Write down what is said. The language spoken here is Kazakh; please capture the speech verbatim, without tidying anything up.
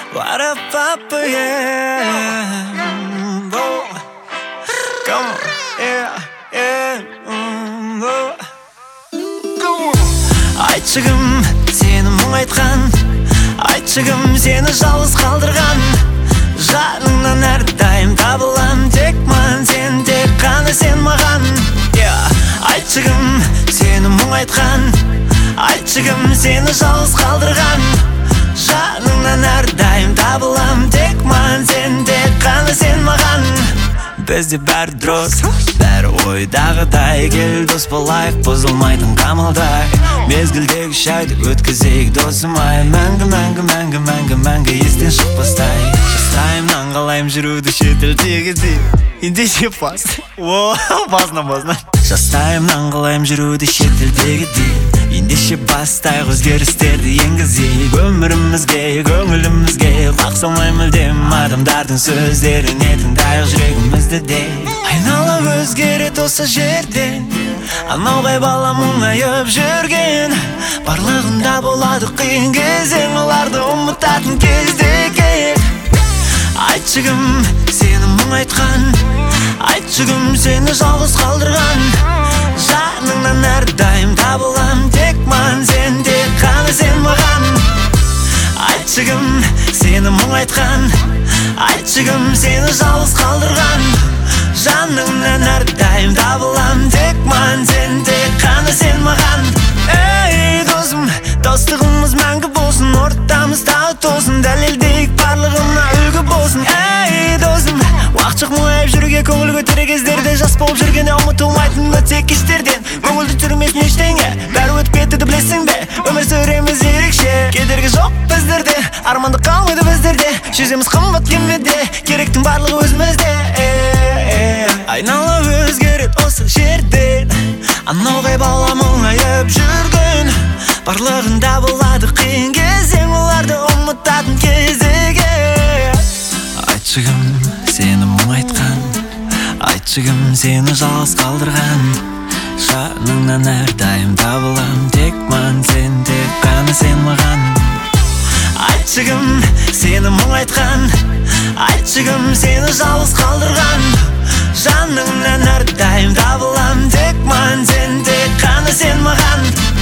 What a papa, yeah. Oh. Come on, yeah, yeah. Oh. Айтшығым, сені мұң айтқан, айтшығым, сені жалғыз қалдырған. Жаныңнан әрдайым табылам, тек маған сен, тек қана сен маған. Айтшығым, сені мұң айтқан, айтшығым, сені жалғыз қалдырған. Жаныңнан әрдайым табылам, тек маған сен, тек қана сен маған. Бізде бәрі дұрыс, бәрі ойдағыдай. Кел дос болайық, бұзылмайтын қамалдай. Мезгілдегі шайды өткізейік досым-ай. Мәңгі, мәңгі, мәңгі, мәңгі, мәңгі естен шықпастай. Жастайымнан қалайым жүруді шетелдегідей. Ендеше бас, о, басына басына. Жастайымнан қалайым жүруді шетелдегідей. Ендеше бастайық өзгерістерді енгізейік. Өмірімізге, көңілімізге қақсамай мүлдем адамдардың сөздеріне тыңдайық жүрегімізді де. Айналып өзгерет осы жерден, анау қай бала мұңайып жүрген. Барлығында болады қиын кезең, оларды ұмытатын кезде керек. Айтшығым, сені мұң айтқан, айтшығым, сені жалғыз қалдырған. Жаныңнан әрдайым табылам, тек маған сен, тек қана сен маған. Айтшығым, сені мұң айтқан, айтшығым, сені жалғыз қалдырған. Жаныңнан әрдайым табылам, тек маған сен, тек қана сен маған. Ей досым, достығымыз мәңгі болсын, ортамыз тағы тосын, дәлелдейік барлығына үлгі болсын. Ей досым, уақыт мұңайып жүруге көңіл көтере кездерде, жас болып жүргенде ұмытылмайтын өте кештерден. Көңілді түрмесін ештеңе, бәрі өтіп кетті білесің бе? Өмір сүреміз ерекше, кедергі жоқ біздерде, арманды қалмайды біздерде. Жүземіз қымбат кемеде, керектің барлығы өзімізде. Айналып өзгерет осы жерден, анау қай бала мұңайып жүрген. Барлығында болады қиын кезең, оларды ұмытатын кезеге. Айтшығым, сені мұң айтқан, айтшығым, сені жалғыз қалдырған. Жаныңнан әрдайым табылам, тек маған сен, тек қана сен маған. Айтшығым, сені мұң айтқан, айтшығым, сені жалғыз қалдырған. Жаныңнан әрдайым табылам, тек маған сен, тек қана сен маған.